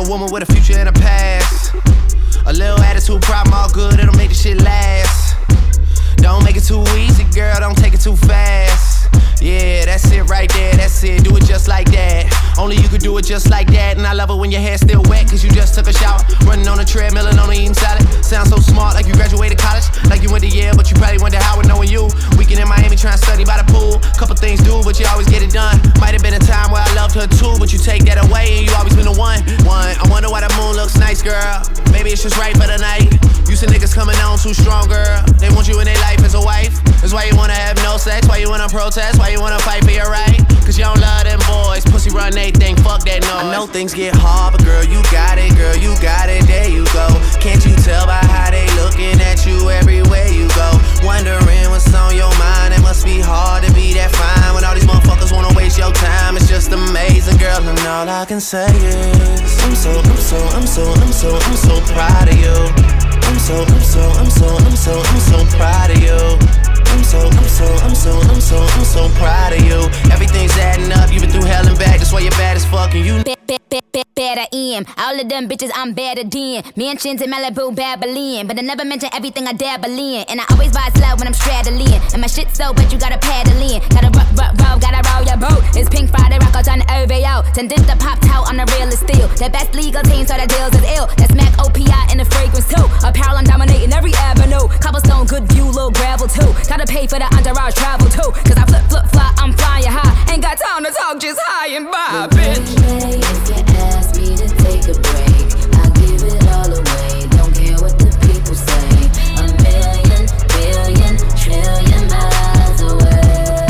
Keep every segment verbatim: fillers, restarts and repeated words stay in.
woman with a future and a past. A little attitude problem, all good, it'll make the shit last. Don't make it too easy, girl, don't take it too fast. Yeah, that's it right there, that's it, do it just like that. Only you could do it just like that. And I love it when your hair's still wet, cause you just took a shower. Running on a treadmill and only eating salad. Sound so smart, like you graduated college. Like you went to Yale, but you probably went to Howard knowing you. Weekend in Miami trying to study by the pool. Couple things do, but you always get it done. Might have been a time where I loved her too, but you take that away and you always been the one. One, I wonder why the moon looks nice, girl. Maybe it's just right for the night. Used to niggas coming on too strong, girl. They want you in their life as a wife. That's why you wanna have no sex, why you wanna protest, why you wanna fight for your right. Cause you don't love them boys, pussy run they think, fuck that noise. I know things get hard, but girl, you got it, girl, you got it, there you go. Can't you tell by how they looking at you everywhere you go? Wondering what's on your mind, it must be hard to be that fine when all these motherfuckers wanna waste your time. It's just amazing, girl, and all I can say is I'm so, I'm so, I'm so, I'm so, I'm so proud of you. I'm so, I'm so, I'm so, I'm so, I'm so proud of you. I'm so, I'm so, I'm so, I'm so, I'm so proud of you. Everything's adding up, you've been through hell and back, that's why you're bad as fuck and you better in. All of them bitches I'm better than. Mansions in Malibu, Babylon. But I never mention everything I dabble in. And I always buy slow when I'm straddling. And my shit so but you gotta paddle in. Gotta rock, rock, roll, gotta roll your boat. It's Pink Friday, rock out on the O V O. Send this the pop out, I'm the realest still. The best legal team, so the deals is ill. That's Mac O P I and the fragrance too. Apparel, I'm dominating every avenue. Cobblestone, good view, little gravel too. Gotta pay for the entourage travel too. Cause I flip, flip, fly, I'm flying high. Ain't got time to talk, just high and by, bitch. If you ask me to take a break, I'll give it all away. Don't care what the people say. A million, billion, trillion miles away.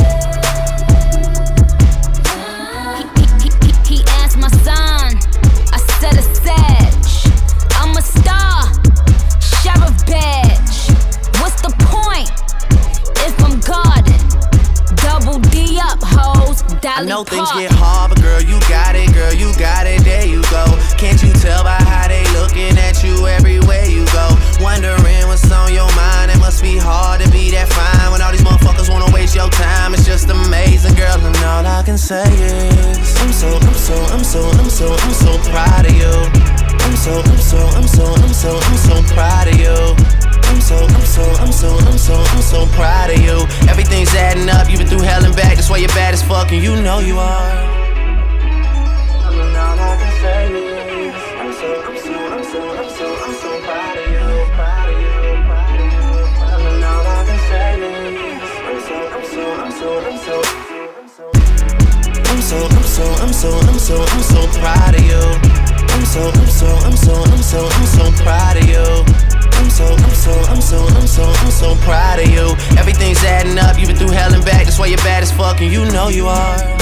He, he, he, he asked my son, I said a sedge. I'm a star, sheriff badge. What's the point if I'm guarded? Double D up, hoes. I know things get hard, but girl, you got it, girl, you got it, there you go. Can't you tell by how they looking at you everywhere you go? Wondering what's on your mind, it must be hard to be that fine when all these motherfuckers wanna waste your time. It's just amazing, girl, and all I can say is I'm so, I'm so, I'm so, I'm so, I'm so proud of you. I'm so, I'm so, I'm so, I'm so, I'm so proud of you. I'm so, I'm so, I'm so, I'm so, I'm so proud of you. Everything's adding up, you've been through hell and back, that's why you're bad as fuck and you know you are. I mean, all I can say is I'm so, I'm so, I'm so, I'm so, I'm so proud of you, proud of you, proud of you. I mean, all I can say is I'm so, I'm so, I'm so, I'm so, I'm so, I'm so, I'm so, I'm so, I'm so proud of you. I'm so, I'm so, I'm so, I'm so, I'm so proud of you. I'm so, I'm so, I'm so, I'm so, I'm so proud of you. Everything's adding up, you've been through hell and back, that's why you're bad as fuck and you know you are.